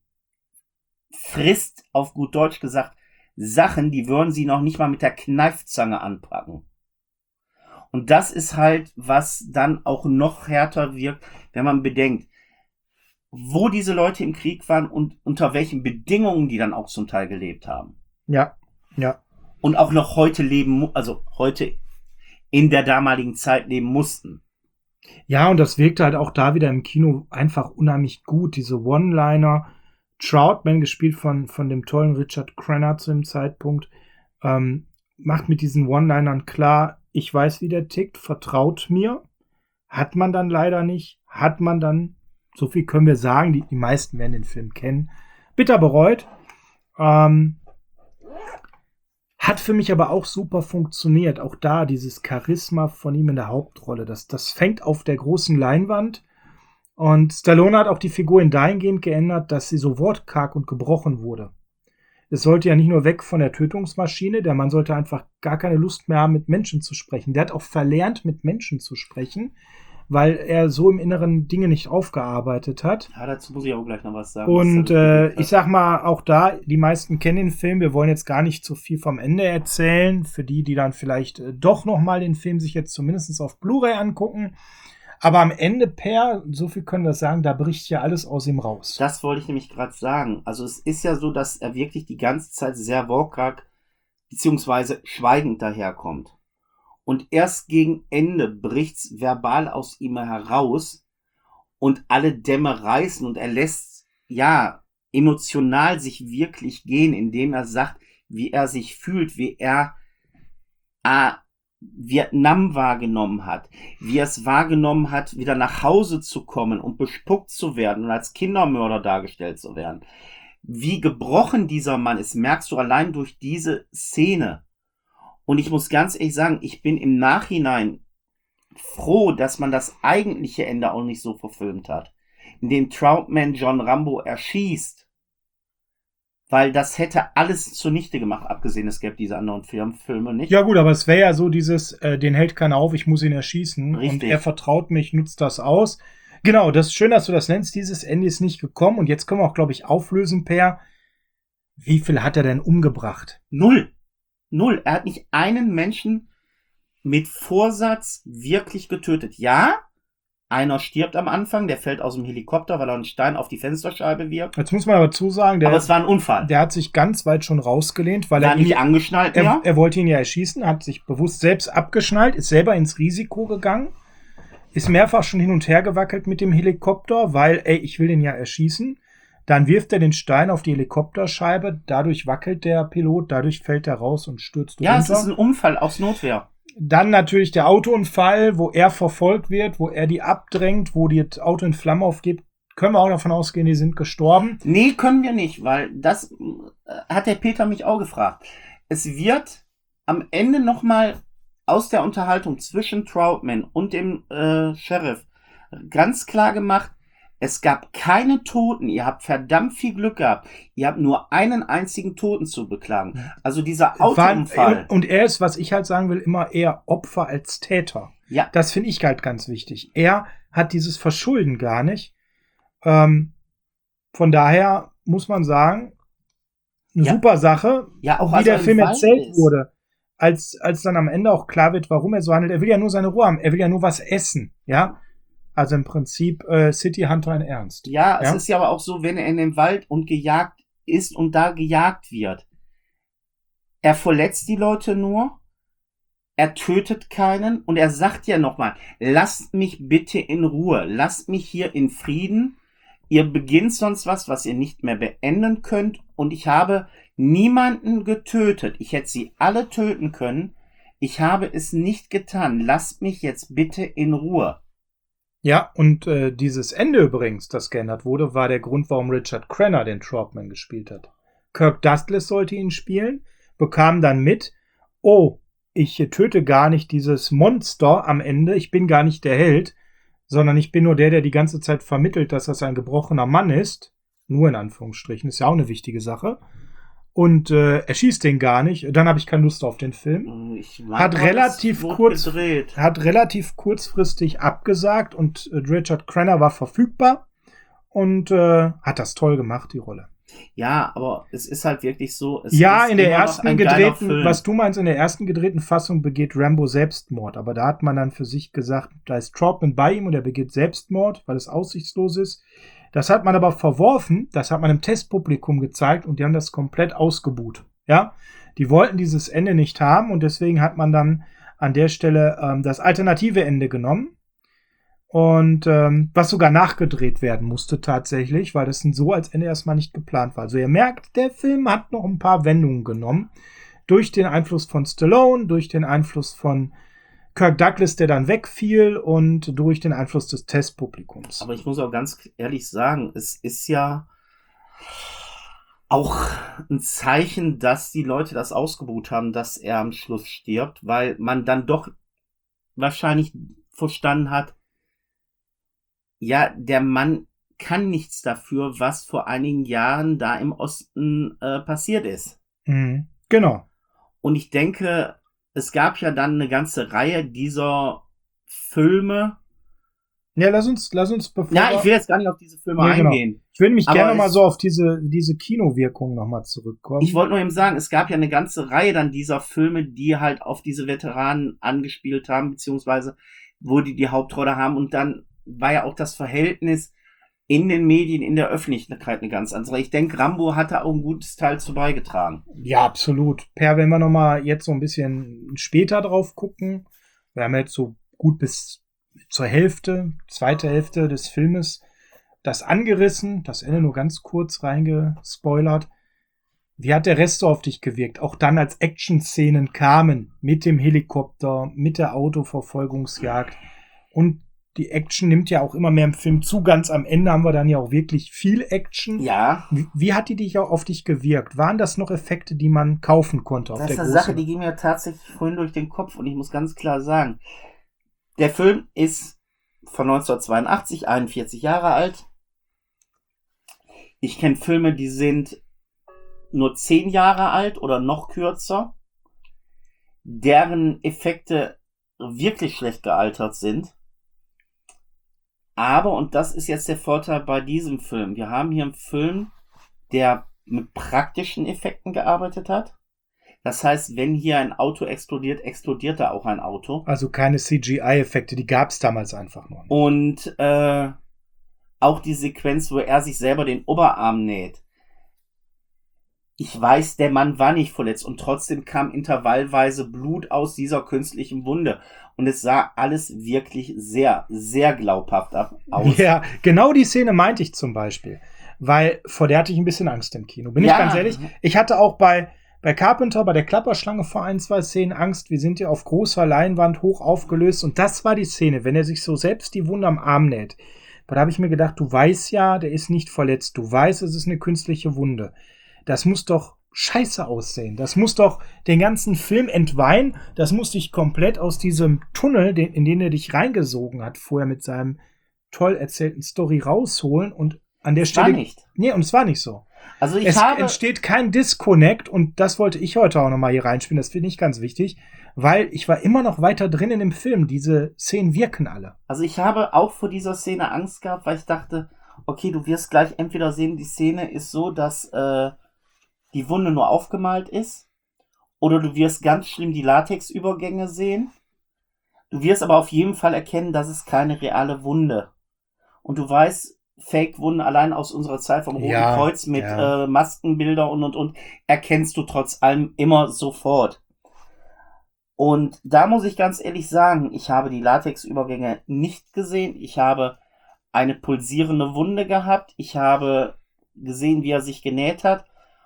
frisst, auf gut Deutsch gesagt, Sachen, die würden sie noch nicht mal mit der Kneifzange anpacken. Und das ist halt, was dann auch noch härter wirkt, wenn man bedenkt, wo diese Leute im Krieg waren und unter welchen Bedingungen die dann auch zum Teil gelebt haben. Ja, ja. Und auch noch heute leben, also heute in der damaligen Zeit leben mussten. Ja, und das wirkte halt auch da wieder im Kino einfach unheimlich gut. Diese One-Liner, Troutman, gespielt von, von dem tollen Richard Crenna zu dem Zeitpunkt, ähm, macht mit diesen One-Linern klar, ich weiß, wie der tickt, vertraut mir. Hat man dann leider nicht. Hat man dann, so viel können wir sagen, die, die meisten werden den Film kennen, bitter bereut. Ähm, hat für mich aber auch super funktioniert. Auch da dieses Charisma von ihm in der Hauptrolle. Das, das fängt auf der großen Leinwand. Und Stallone hat auch die Figur in dahingehend geändert, dass sie so wortkarg und gebrochen wurde. Es sollte ja nicht nur weg von der Tötungsmaschine, der Mann sollte einfach gar keine Lust mehr haben, mit Menschen zu sprechen. Der hat auch verlernt, mit Menschen zu sprechen, weil er so im Inneren Dinge nicht aufgearbeitet hat. Ja, dazu muss ich auch gleich noch was sagen. Und äh, ich sag mal, auch da, die meisten kennen den Film. Wir wollen jetzt gar nicht zu viel vom Ende erzählen. Für die, die dann vielleicht äh, doch noch mal den Film sich jetzt zumindest auf Blu-ray angucken. Aber am Ende, Per, so viel können wir sagen, da bricht ja alles aus ihm raus. Das wollte ich nämlich gerade sagen. Also es ist ja so, dass er wirklich die ganze Zeit sehr wortkarg beziehungsweise schweigend daherkommt. Und erst gegen Ende bricht's verbal aus ihm heraus und alle Dämme reißen und er lässt, ja, emotional sich wirklich gehen, indem er sagt, wie er sich fühlt, wie er äh, Vietnam wahrgenommen hat, wie er es wahrgenommen hat, wieder nach Hause zu kommen und bespuckt zu werden und als Kindermörder dargestellt zu werden. Wie gebrochen dieser Mann ist, merkst du allein durch diese Szene. Und ich muss ganz ehrlich sagen, ich bin im Nachhinein froh, dass man das eigentliche Ende auch nicht so verfilmt hat, in dem Troutman John Rambo erschießt. Weil das hätte alles zunichte gemacht, abgesehen, es gäbe diese anderen Filme nicht. Ja gut, aber es wäre ja so dieses, äh, den hält keiner auf, ich muss ihn erschießen. Richtig. Und er vertraut mich, nutzt das aus. Genau, das ist schön, dass du das nennst. Dieses Ende ist nicht gekommen. Und jetzt können wir auch, glaube ich, auflösen, Per. Wie viel hat er denn umgebracht? Null. Null. Er hat nicht einen Menschen mit Vorsatz wirklich getötet. Ja, einer stirbt am Anfang, der fällt aus dem Helikopter, weil er einen Stein auf die Fensterscheibe wirft. Jetzt muss man aber zusagen, der, Aber es war ein Unfall. der hat sich ganz weit schon rausgelehnt, weil war er ihn, nicht angeschnallt er, mehr. er wollte ihn ja erschießen, hat sich bewusst selbst abgeschnallt, ist selber ins Risiko gegangen, ist mehrfach schon hin und her gewackelt mit dem Helikopter, weil, ey, ich will den ja erschießen. Dann wirft er den Stein auf die Helikopterscheibe, dadurch wackelt der Pilot, dadurch fällt er raus und stürzt Ja, runter. es ist ein Unfall aus Notwehr. Dann natürlich der Autounfall, wo er verfolgt wird, wo er die abdrängt, wo das Auto in Flammen aufgeht, können wir auch davon ausgehen, die sind gestorben. Nee, können wir nicht, weil das äh, hat der Peter mich auch gefragt. Es wird am Ende nochmal aus der Unterhaltung zwischen Troutman und dem äh, Sheriff ganz klar gemacht, es gab keine Toten, ihr habt verdammt viel Glück gehabt, ihr habt nur einen einzigen Toten zu beklagen. Also dieser Autounfall. Und er ist, was ich halt sagen will, immer eher Opfer als Täter. Ja. Das finde ich halt ganz wichtig. Er hat dieses Verschulden gar nicht. Ähm, von daher muss man sagen, eine Ja. super Sache, Ja, auch wie als der er im Film Wald erzählt ist. wurde. Als, als dann am Ende auch klar wird, warum er so handelt. Er will ja nur seine Ruhe haben. Er will ja nur was essen. Ja. Also im Prinzip äh, City Hunter in Ernst. Ja, es Ja? ist ja aber auch so, wenn er in dem Wald und gejagt ist und da gejagt wird. Er verletzt die Leute nur, er tötet keinen und er sagt ja nochmal, lasst mich bitte in Ruhe, lasst mich hier in Frieden. Ihr beginnt sonst was, was ihr nicht mehr beenden könnt und ich habe niemanden getötet. Ich hätte sie alle töten können. Ich habe es nicht getan. Lasst mich jetzt bitte in Ruhe. Ja, und äh, dieses Ende übrigens, das geändert wurde, war der Grund, warum Richard Crenna den Troutman gespielt hat. Kirk Douglas sollte ihn spielen, bekam dann mit, oh, ich töte gar nicht dieses Monster am Ende, ich bin gar nicht der Held, sondern ich bin nur der, der die ganze Zeit vermittelt, dass das ein gebrochener Mann ist. Nur in Anführungsstrichen, ist ja auch eine wichtige Sache. Und äh, er schießt den gar nicht. Dann habe ich keine Lust auf den Film. Ich mein, Hat aber relativ das wurde kurz, gedreht. hat relativ kurzfristig abgesagt und äh, Richard Crenna war verfügbar und äh, hat das toll gemacht, die Rolle. Ja, aber es ist halt wirklich so. Es Ja, ist in der immer noch ersten ein geiler gedrehten, Film. was du meinst, in der ersten gedrehten Fassung begeht Rambo Selbstmord. Aber da hat man dann für sich gesagt, da ist Troutman bei ihm und er begeht Selbstmord, weil es aussichtslos ist. Das hat man aber verworfen, das hat man im Testpublikum gezeigt und die haben das komplett ausgebuht. Ja, die wollten dieses Ende nicht haben und deswegen hat man dann an der Stelle ähm, das alternative Ende genommen. Und ähm, was sogar nachgedreht werden musste tatsächlich, weil das so als Ende erstmal nicht geplant war. Also ihr merkt, der Film hat noch ein paar Wendungen genommen. Durch den Einfluss von Stallone, durch den Einfluss von Kirk Douglas, der dann wegfiel, und durch den Einfluss des Testpublikums. Aber ich muss auch ganz ehrlich sagen, es ist ja auch ein Zeichen, dass die Leute das ausgebuht haben, dass er am Schluss stirbt, weil man dann doch wahrscheinlich verstanden hat, ja, der Mann kann nichts dafür, was vor einigen Jahren da im Osten äh, passiert ist. Mhm. Genau. Und ich denke, es gab ja dann eine ganze Reihe dieser Filme. Ja, lass uns, lass uns bevor. Ja, ich will jetzt gar nicht auf diese Filme Ja, genau. eingehen. Ich will mich Aber gerne mal es- so auf diese, diese Kinowirkung nochmal zurückkommen. Ich wollte nur eben sagen, es gab ja eine ganze Reihe dann dieser Filme, die halt auf diese Veteranen angespielt haben, beziehungsweise wo die die Hauptrolle haben. Und dann war ja auch das Verhältnis in den Medien, in der Öffentlichkeit eine ganz andere. Ich denke, Rambo hatte auch ein gutes Teil zu beigetragen. Ja, absolut. Per, wenn wir nochmal jetzt so ein bisschen später drauf gucken, wir haben jetzt so gut bis zur Hälfte, zweite Hälfte des Filmes das angerissen, das Ende nur ganz kurz reingespoilert. Wie hat der Rest so auf dich gewirkt? Auch dann, als Action-Szenen kamen, mit dem Helikopter, mit der Autoverfolgungsjagd. Und die Action nimmt ja auch immer mehr im Film zu. Ganz am Ende haben wir dann ja auch wirklich viel Action. Ja, Wie, wie hat die dich auch auf dich gewirkt? Waren das noch Effekte, die man kaufen konnte auf das der ist eine großen? Sache, die ging mir tatsächlich vorhin durch den Kopf und ich muss ganz klar sagen, der Film ist von neunzehnhundertzweiundachtzig, einundvierzig Jahre alt. Ich kenne Filme, die sind nur zehn Jahre alt oder noch kürzer, deren Effekte wirklich schlecht gealtert sind. Aber, und das ist jetzt der Vorteil bei diesem Film, wir haben hier einen Film, der mit praktischen Effekten gearbeitet hat. Das heißt, wenn hier ein Auto explodiert, explodiert da auch ein Auto. Also keine C G I-Effekte, die gab es damals einfach noch nicht. Und äh, auch die Sequenz, wo er sich selber den Oberarm näht. Ich weiß, der Mann war nicht verletzt und trotzdem kam intervallweise Blut aus dieser künstlichen Wunde. Und es sah alles wirklich sehr, sehr glaubhaft ab- aus. Ja, genau die Szene meinte ich zum Beispiel. Weil vor der hatte ich ein bisschen Angst im Kino. Bin Ja. ich ganz ehrlich. Ich hatte auch bei, bei Carpenter, bei der Klapperschlange vor ein, zwei Szenen Angst. Wir sind ja auf großer Leinwand hoch aufgelöst. Und das war die Szene, wenn er sich so selbst die Wunde am Arm näht. Aber da habe ich mir gedacht, du weißt ja, der ist nicht verletzt. Du weißt, es ist eine künstliche Wunde. Das muss doch scheiße aussehen. Das muss doch den ganzen Film entweihen. Das muss dich komplett aus diesem Tunnel, in den er dich reingesogen hat, vorher mit seinem toll erzählten Story rausholen. Und an der Stelle... War nicht. Nee, und es war nicht so. Also ich es habe... entsteht kein Disconnect und das wollte ich heute auch nochmal hier reinspielen. Das finde ich ganz wichtig, weil ich war immer noch weiter drin in dem Film. Diese Szenen wirken alle. Also ich habe auch vor dieser Szene Angst gehabt, weil ich dachte, okay, du wirst gleich entweder sehen, die Szene ist so, dass äh, die Wunde nur aufgemalt ist, oder du wirst ganz schlimm die Latexübergänge sehen. Du wirst aber auf jeden Fall erkennen, dass es keine reale Wunde. Und du weißt, Fake-Wunden allein aus unserer Zeit vom Roten Ja, Kreuz mit ja. äh, Maskenbilder und und und erkennst du trotz allem immer sofort. Und da muss ich ganz ehrlich sagen, ich habe die Latexübergänge nicht gesehen. Ich habe eine pulsierende Wunde gehabt. Ich habe gesehen, wie er sich genäht hat.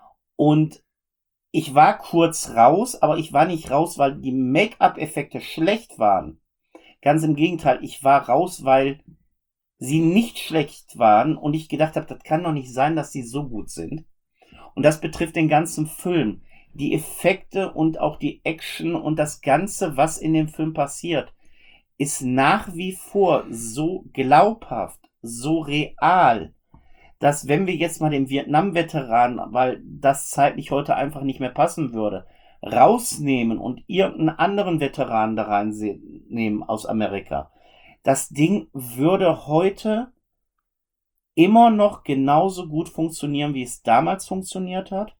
Und ich war kurz raus, aber ich war nicht raus, weil die Make-up-Effekte schlecht waren. Ganz im Gegenteil, ich war raus, weil sie nicht schlecht waren und ich gedacht habe, das kann doch nicht sein, dass sie so gut sind. Und das betrifft den ganzen Film. Die Effekte und auch die Action und das Ganze, was in dem Film passiert, ist nach wie vor so glaubhaft, so real, dass wenn wir jetzt mal den Vietnam-Veteran, weil das zeitlich heute einfach nicht mehr passen würde, rausnehmen und irgendeinen anderen Veteran da reinnehmen aus Amerika, das Ding würde heute immer noch genauso gut funktionieren, wie es damals funktioniert hat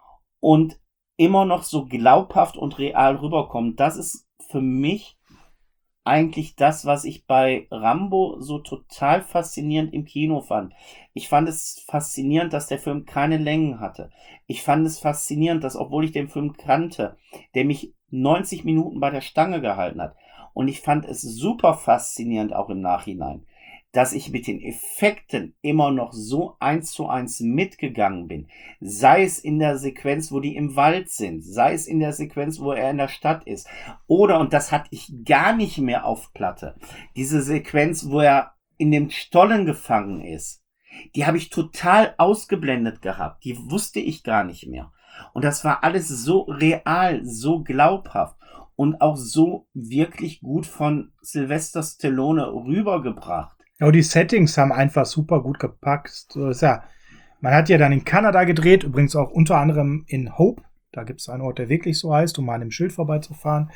und immer noch so glaubhaft und real rüberkommen. Das ist für mich eigentlich das, was ich bei Rambo so total faszinierend im Kino fand. Ich fand es faszinierend, dass der Film keine Längen hatte. Ich fand es faszinierend, dass, obwohl ich den Film kannte, der mich neunzig Minuten bei der Stange gehalten hat. Und ich fand es super faszinierend auch im Nachhinein, dass ich mit den Effekten immer noch so eins zu eins mitgegangen bin. Sei es in der Sequenz, wo die im Wald sind, sei es in der Sequenz, wo er in der Stadt ist. Oder, und das hatte ich gar nicht mehr auf Platte, diese Sequenz, wo er in dem Stollen gefangen ist, die habe ich total ausgeblendet gehabt. Die wusste ich gar nicht mehr. Und das war alles so real, so glaubhaft und auch so wirklich gut von Sylvester Stallone rübergebracht. Ja, die Settings haben einfach super gut gepackt. So ist ja, man hat ja dann in Kanada gedreht, übrigens auch unter anderem in Hope. Da gibt es einen Ort, der wirklich so heißt, um mal an dem Schild vorbeizufahren.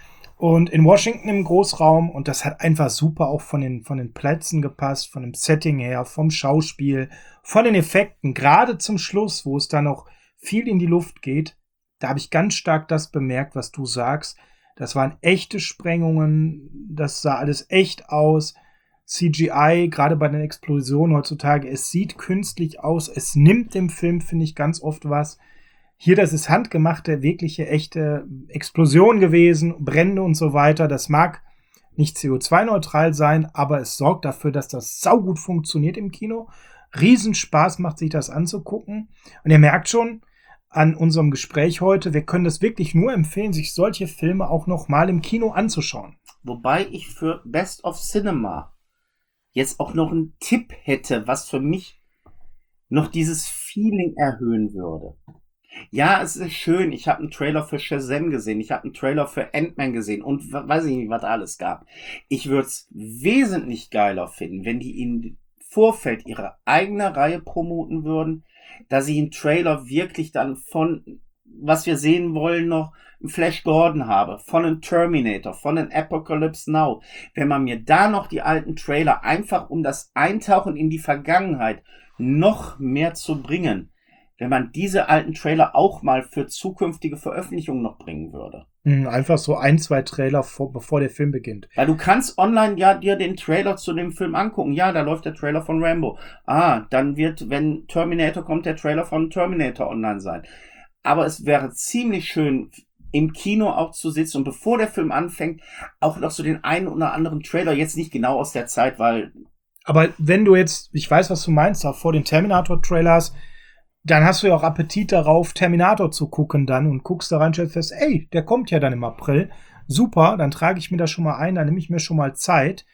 Und in Washington im Großraum. Und das hat einfach super auch von den, von den Plätzen gepasst, von dem Setting her, vom Schauspiel, von den Effekten. Gerade zum Schluss, wo es dann noch viel in die Luft geht, da habe ich ganz stark das bemerkt, was du sagst. Das waren echte Sprengungen. Das sah alles echt aus. C G I, gerade bei den Explosionen heutzutage, es sieht künstlich aus, es nimmt dem Film, finde ich, ganz oft was. Hier, das ist handgemachte, wirkliche, echte Explosion gewesen, Brände und so weiter. Das mag nicht C O zwei neutral sein, aber es sorgt dafür, dass das saugut funktioniert im Kino. Riesenspaß macht, sich das anzugucken. Und ihr merkt schon an unserem Gespräch heute, wir können das wirklich nur empfehlen, sich solche Filme auch noch mal im Kino anzuschauen. Wobei ich für Best of Cinema jetzt auch noch einen Tipp hätte, was für mich noch dieses Feeling erhöhen würde. Ja, es ist schön, ich habe einen Trailer für Shazam gesehen, ich habe einen Trailer für Ant-Man gesehen und weiß ich nicht, was alles gab. Ich würde es wesentlich geiler finden, wenn die im Vorfeld ihre eigene Reihe promoten würden, dass ich einen Trailer wirklich dann von, was wir sehen wollen, noch einen Flash Gordon habe, von einem Terminator, von einem Apocalypse Now. Wenn man mir da noch die alten Trailer einfach um das Eintauchen in die Vergangenheit noch mehr zu bringen, wenn man diese alten Trailer auch mal für zukünftige Veröffentlichungen noch bringen würde. Einfach so ein, zwei Trailer, vor, bevor der Film beginnt. Weil du kannst online ja dir den Trailer zu dem Film angucken. Ja, da läuft der Trailer von Rambo. Ah, dann wird, wenn Terminator kommt, der Trailer von Terminator online sein. Aber es wäre ziemlich schön, im Kino auch zu sitzen und bevor der Film anfängt, auch noch so den einen oder anderen Trailer, jetzt nicht genau aus der Zeit, weil... Aber wenn du jetzt, ich weiß, was du meinst, auch vor den Terminator-Trailers, dann hast du ja auch Appetit darauf, Terminator zu gucken dann und guckst da rein und stellst fest, ey, der kommt ja dann im April. Super, dann trage ich mir das schon mal ein, dann nehme ich mir schon mal Zeit.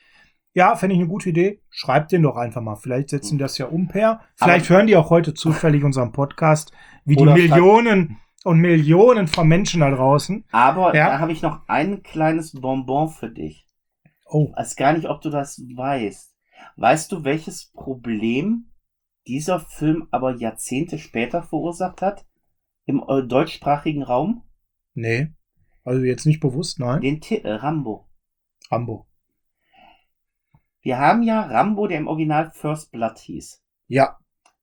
Ja, fände ich eine gute Idee. Schreibt den doch einfach mal. Vielleicht setzen die das ja um, Per. Vielleicht aber hören die auch heute zufällig unseren Podcast, wie die Millionen und Millionen von Menschen da draußen. Aber ja? Da habe ich noch ein kleines Bonbon für dich. Oh. Ich weiß gar nicht, ob du das weißt. Weißt du, welches Problem dieser Film aber Jahrzehnte später verursacht hat? Im äh, deutschsprachigen Raum? Nee. Also jetzt nicht bewusst, nein. Den Titel Rambo. Rambo. Wir haben ja Rambo, der im Original First Blood hieß. Ja.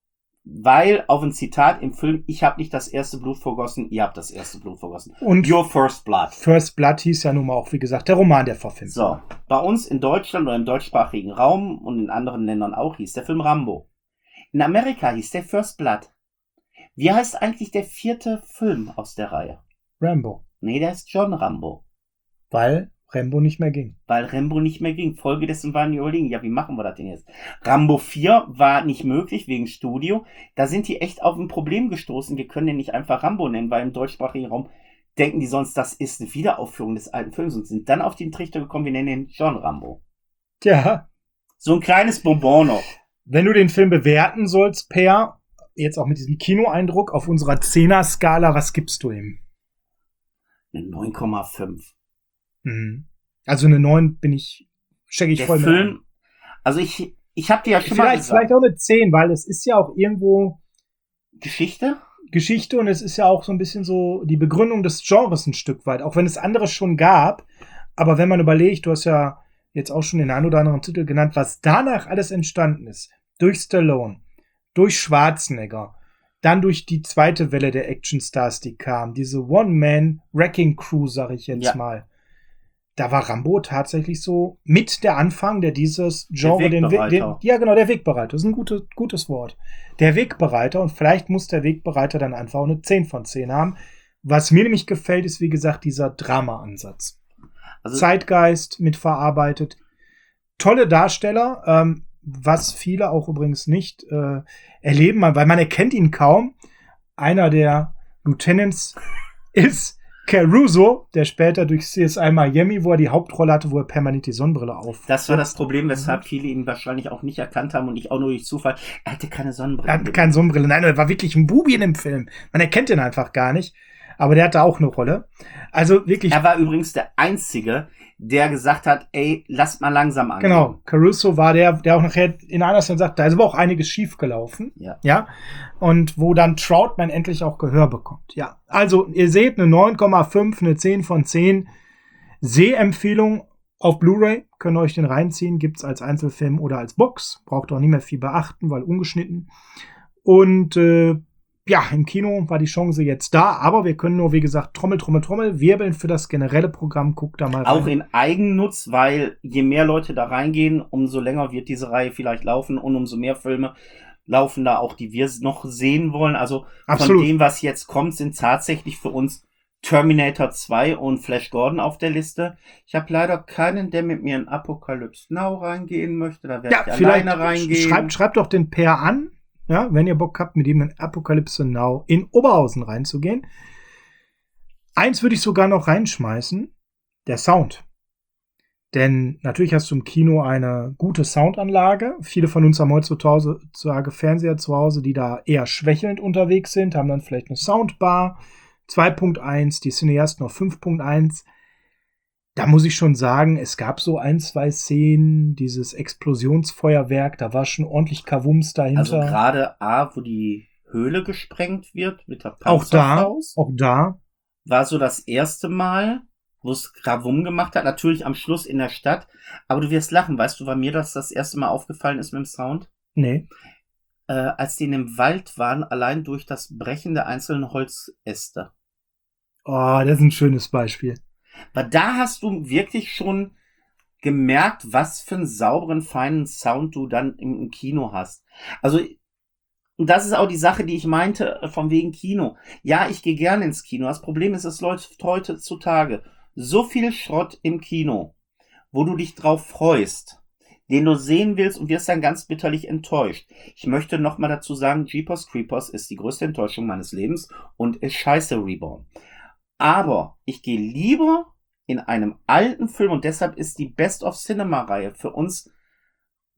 Weil auf ein Zitat im Film, ich habe nicht das erste Blut vergossen, ihr habt das erste Blut vergossen. Und Your First Blood. First Blood hieß ja nun mal auch, wie gesagt, der Roman, der verfilmt. So, bei uns in Deutschland oder im deutschsprachigen Raum und in anderen Ländern auch hieß der Film Rambo. In Amerika hieß der First Blood. Wie heißt eigentlich der vierte Film aus der Reihe? Rambo. Nee, der ist John Rambo. Weil Rambo nicht mehr ging. Weil Rambo nicht mehr ging. Folge dessen waren die überlegen, ja, wie machen wir das denn jetzt? Rambo vier war nicht möglich wegen Studio. Da sind die echt auf ein Problem gestoßen. Wir können den nicht einfach Rambo nennen, weil im deutschsprachigen Raum denken die sonst, das ist eine Wiederaufführung des alten Films und sind dann auf den Trichter gekommen, wir nennen den John Rambo. Tja. So ein kleines Bonbon noch. Wenn du den Film bewerten sollst, Per, jetzt auch mit diesem Kinoeindruck auf unserer Zehner-Skala, was gibst du ihm? Eine neun Komma fünf. Mhm. Also eine neun bin ich, stecke ich Der voll Film, mit ein. Also ich, ich habe dir ja schon vielleicht, mal gesagt. Vielleicht auch eine zehn, weil es ist ja auch irgendwo Geschichte? Geschichte und es ist ja auch so ein bisschen so die Begründung des Genres ein Stück weit, auch wenn es andere schon gab. Aber wenn man überlegt, du hast ja jetzt auch schon den einen oder anderen Titel genannt, was danach alles entstanden ist, durch Stallone, durch Schwarzenegger, dann durch die zweite Welle der Actionstars, die kam, diese One-Man-Wrecking-Crew, sag ich jetzt ja. mal. Da war Rambo tatsächlich so mit der Anfang, der dieses Genre, der den, den, ja genau, der Wegbereiter, das ist ein gutes, gutes Wort. Der Wegbereiter, und vielleicht muss der Wegbereiter dann einfach auch eine zehn von zehn haben. Was mir nämlich gefällt, ist wie gesagt dieser Drama-Ansatz. Also Zeitgeist mitverarbeitet. Tolle Darsteller, ähm, was viele auch übrigens nicht äh, erleben, weil man erkennt ihn kaum. Einer der Lieutenants ist Caruso, der später durch C S I Miami, wo er die Hauptrolle hatte, wo er permanent die Sonnenbrille auf. Das war das Problem, weshalb viele ihn wahrscheinlich auch nicht erkannt haben und ich auch nur durch Zufall. Er hatte keine Sonnenbrille. Er hatte keine Sonnenbrille. Nein, er war wirklich ein Bubi in dem Film. Man erkennt ihn einfach gar nicht. Aber der hatte auch eine Rolle. Also wirklich. Er war übrigens der Einzige, der gesagt hat, ey, lasst mal langsam an. Genau, Caruso war der, der auch nachher in einer Szene sagt, da ist aber auch einiges schief gelaufen. Ja. Ja. Und wo dann Troutman endlich auch Gehör bekommt. Ja. Also, ihr seht eine neun Komma fünf, eine zehn von zehn. Sehempfehlung auf Blu-ray. Könnt ihr euch den reinziehen. Gibt's als Einzelfilm oder als Box. Braucht auch nicht mehr viel beachten, weil ungeschnitten. Und, äh, ja, im Kino war die Chance jetzt da, aber wir können nur, wie gesagt, Trommel, Trommel, Trommel, wirbeln für das generelle Programm. Guckt da mal rein. Auch in Eigennutz, weil je mehr Leute da reingehen, umso länger wird diese Reihe vielleicht laufen und umso mehr Filme laufen da auch, die wir noch sehen wollen. Also Absolut. Von dem, was jetzt kommt, sind tatsächlich für uns Terminator zwei und Flash Gordon auf der Liste. Ich habe leider keinen, der mit mir in Apocalypse Now reingehen möchte. Da werde ja, ich vielleicht alleine reingehen. Schreibt, schreibt doch den Per an. Ja, wenn ihr Bock habt, mit ihm in Apocalypse Now in Oberhausen reinzugehen. Eins würde ich sogar noch reinschmeißen. Der Sound. Denn natürlich hast du im Kino eine gute Soundanlage. Viele von uns haben heutzutage Fernseher zu Hause, die da eher schwächelnd unterwegs sind, haben dann vielleicht eine Soundbar. zwei Punkt eins, die Cineasten auf fünf Punkt eins. Da muss ich schon sagen, es gab so ein, zwei Szenen, dieses Explosionsfeuerwerk, da war schon ordentlich Kavums dahinter. Also gerade A, wo die Höhle gesprengt wird mit der Panzerfaust. Auch da, auch da. War so das erste Mal, wo es Kavum gemacht hat. Natürlich am Schluss in der Stadt. Aber du wirst lachen. Weißt du, wann mir das das erste Mal aufgefallen ist mit dem Sound? Nee. Äh, als die in dem Wald waren, allein durch das Brechen der einzelnen Holzäste. Oh, das ist ein schönes Beispiel. Weil da hast du wirklich schon gemerkt, was für einen sauberen, feinen Sound du dann im, im Kino hast. Also, und das ist auch die Sache, die ich meinte, von wegen Kino. Ja, ich gehe gerne ins Kino. Das Problem ist, es läuft heutzutage so viel Schrott im Kino, wo du dich drauf freust, den du sehen willst und wirst dann ganz bitterlich enttäuscht. Ich möchte nochmal dazu sagen, Jeepers Creepers ist die größte Enttäuschung meines Lebens und ist scheiße Reborn. Aber ich gehe lieber in einem alten Film und deshalb ist die Best of Cinema-Reihe für uns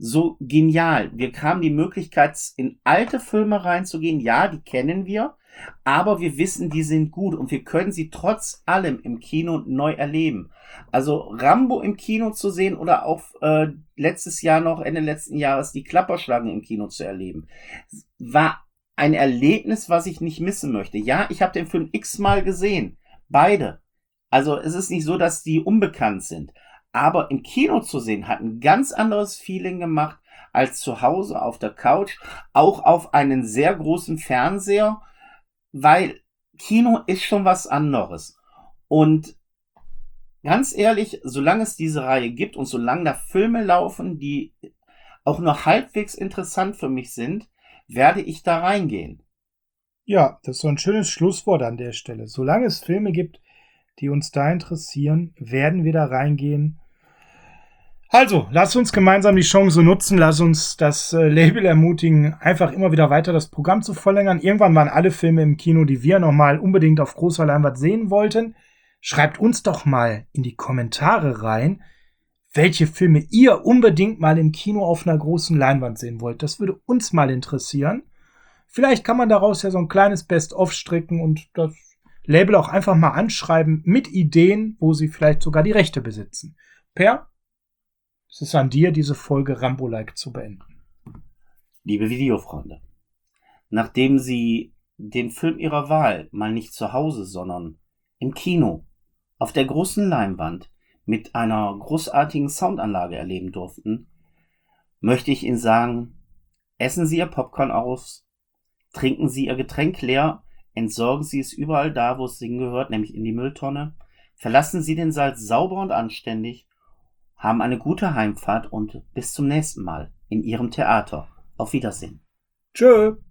so genial. Wir haben die Möglichkeit, in alte Filme reinzugehen. Ja, die kennen wir, aber wir wissen, die sind gut und wir können sie trotz allem im Kino neu erleben. Also Rambo im Kino zu sehen oder auch äh, letztes Jahr noch, Ende letzten Jahres, die Klapperschlange im Kino zu erleben, war ein Erlebnis, was ich nicht missen möchte. Ja, ich habe den Film x-mal gesehen. Beide. Also es ist nicht so, dass die unbekannt sind. Aber im Kino zu sehen, hat ein ganz anderes Feeling gemacht als zu Hause auf der Couch. Auch auf einen sehr großen Fernseher, weil Kino ist schon was anderes. Und ganz ehrlich, solange es diese Reihe gibt und solange da Filme laufen, die auch nur halbwegs interessant für mich sind, werde ich da reingehen. Ja, das ist so ein schönes Schlusswort an der Stelle. Solange es Filme gibt, die uns da interessieren, werden wir da reingehen. Also, lass uns gemeinsam die Chance nutzen, lass uns das äh, Label ermutigen, einfach immer wieder weiter das Programm zu verlängern. Irgendwann waren alle Filme im Kino, die wir nochmal unbedingt auf großer Leinwand sehen wollten. Schreibt uns doch mal in die Kommentare rein, welche Filme ihr unbedingt mal im Kino auf einer großen Leinwand sehen wollt. Das würde uns mal interessieren. Vielleicht kann man daraus ja so ein kleines Best-of stricken und das Label auch einfach mal anschreiben mit Ideen, wo sie vielleicht sogar die Rechte besitzen. Per, es ist an dir, diese Folge Rambo-like zu beenden. Liebe Videofreunde, nachdem Sie den Film Ihrer Wahl mal nicht zu Hause, sondern im Kino, auf der großen Leinwand mit einer großartigen Soundanlage erleben durften, möchte ich Ihnen sagen, essen Sie Ihr Popcorn aus, trinken Sie Ihr Getränk leer, entsorgen Sie es überall da, wo es hingehört, nämlich in die Mülltonne, verlassen Sie den Saal sauber und anständig, haben eine gute Heimfahrt und bis zum nächsten Mal in Ihrem Theater. Auf Wiedersehen. Tschö.